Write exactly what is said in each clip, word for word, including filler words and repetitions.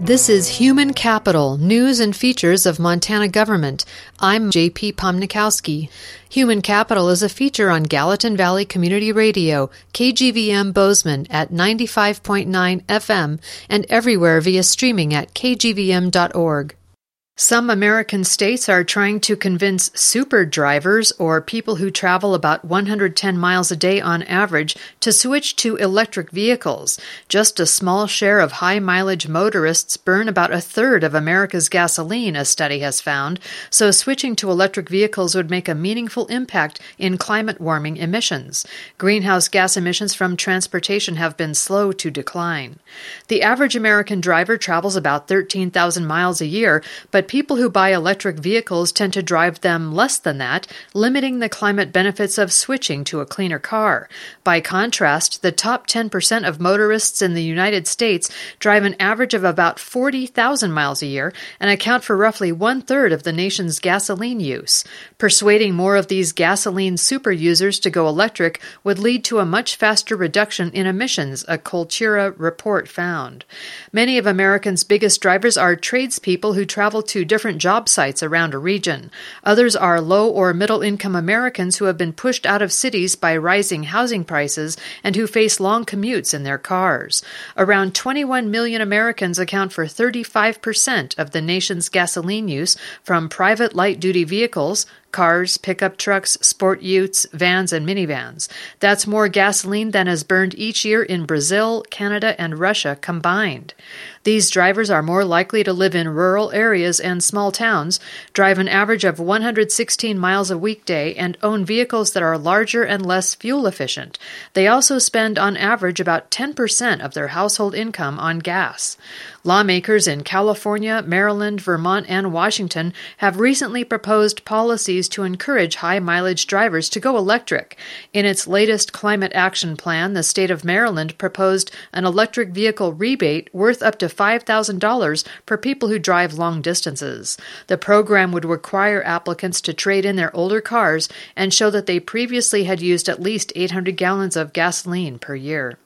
This is Human Capital, News and Features of Montana Government. I'm J P Pomnikowski. Human Capital is a feature on Gallatin Valley Community Radio, K G V M Bozeman at ninety-five point nine F M and everywhere via streaming at k g v m dot org. Some American states are trying to convince super drivers, or people who travel about one hundred ten miles a day on average, to switch to electric vehicles. Just a small share of high-mileage motorists burn about a third of America's gasoline, a study has found, so switching to electric vehicles would make a meaningful impact in climate-warming emissions. Greenhouse gas emissions from transportation have been slow to decline. The average American driver travels about thirteen thousand miles a year, but people who buy electric vehicles tend to drive them less than that, limiting the climate benefits of switching to a cleaner car. By contrast, the top ten percent of motorists in the United States drive an average of about forty thousand miles a year and account for roughly one-third of the nation's gasoline use. Persuading more of these gasoline super users to go electric would lead to a much faster reduction in emissions, a Coltura report found. Many of Americans' biggest drivers are tradespeople who travel to to different job sites around a region. Others are low or middle-income Americans who have been pushed out of cities by rising housing prices and who face long commutes in their cars. Around twenty-one million Americans account for thirty-five percent of the nation's gasoline use from private light-duty vehicles, cars, pickup trucks, sport utes, vans, and minivans. That's more gasoline than is burned each year in Brazil, Canada, and Russia combined. These drivers are more likely to live in rural areas and small towns, drive an average of one hundred sixteen miles a weekday, and own vehicles that are larger and less fuel efficient. They also spend on average about ten percent of their household income on gas. Lawmakers in California, Maryland, Vermont, and Washington have recently proposed policies to encourage high-mileage drivers to go electric. In its latest climate action plan, the state of Maryland proposed an electric vehicle rebate worth up to five thousand dollars for people who drive long distances. The program would require applicants to trade in their older cars and show that they previously had used at least eight hundred gallons of gasoline per year.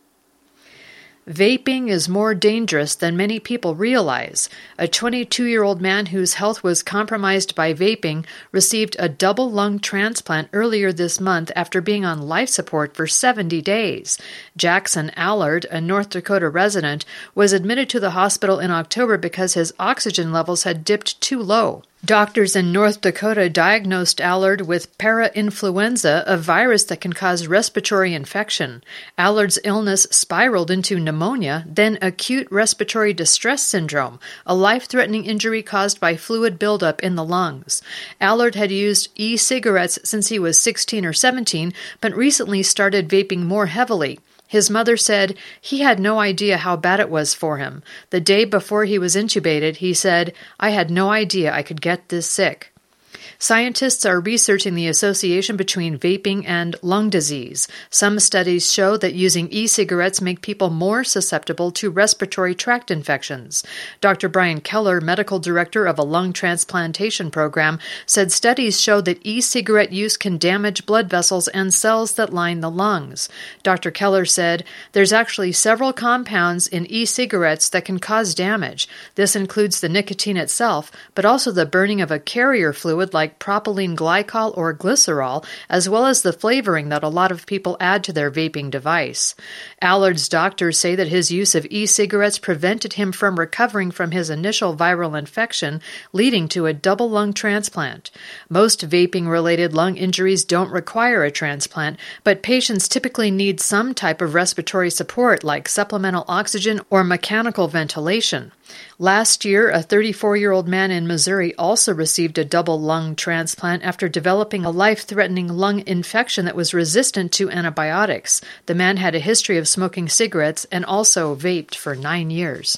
Vaping is more dangerous than many people realize. A twenty-two-year-old man whose health was compromised by vaping received a double lung transplant earlier this month after being on life support for seventy days. Jackson Allard, a North Dakota resident, was admitted to the hospital in October because his oxygen levels had dipped too low. Doctors in North Dakota diagnosed Allard with parainfluenza, a virus that can cause respiratory infection. Allard's illness spiraled into pneumonia, then acute respiratory distress syndrome, a life-threatening injury caused by fluid buildup in the lungs. Allard had used e-cigarettes since he was sixteen or seventeen, but recently started vaping more heavily. His mother said he had no idea how bad it was for him. The day before he was intubated, he said, "I had no idea I could get this sick." Scientists are researching the association between vaping and lung disease. Some studies show that using e-cigarettes make people more susceptible to respiratory tract infections. Doctor Brian Keller, medical director of a lung transplantation program, said studies show that e-cigarette use can damage blood vessels and cells that line the lungs. Doctor Keller said, "There's actually several compounds in e-cigarettes that can cause damage. This includes the nicotine itself, but also the burning of a carrier fluid like propylene glycol or glycerol, as well as the flavoring that a lot of people add to their vaping device." Allard's doctors say that his use of e-cigarettes prevented him from recovering from his initial viral infection, leading to a double lung transplant. Most vaping-related lung injuries don't require a transplant, but patients typically need some type of respiratory support like supplemental oxygen or mechanical ventilation. Last year, a thirty-four-year-old man in Missouri also received a double lung transplant after developing a life-threatening lung infection that was resistant to antibiotics. The man had a history of smoking cigarettes and also vaped for nine years.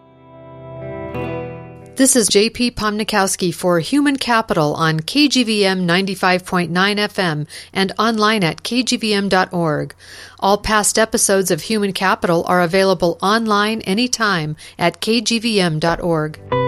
This is J P Pomnikowski for Human Capital on K G V M ninety-five point nine F M and online at k g v m dot org. All past episodes of Human Capital are available online anytime at k g v m dot org.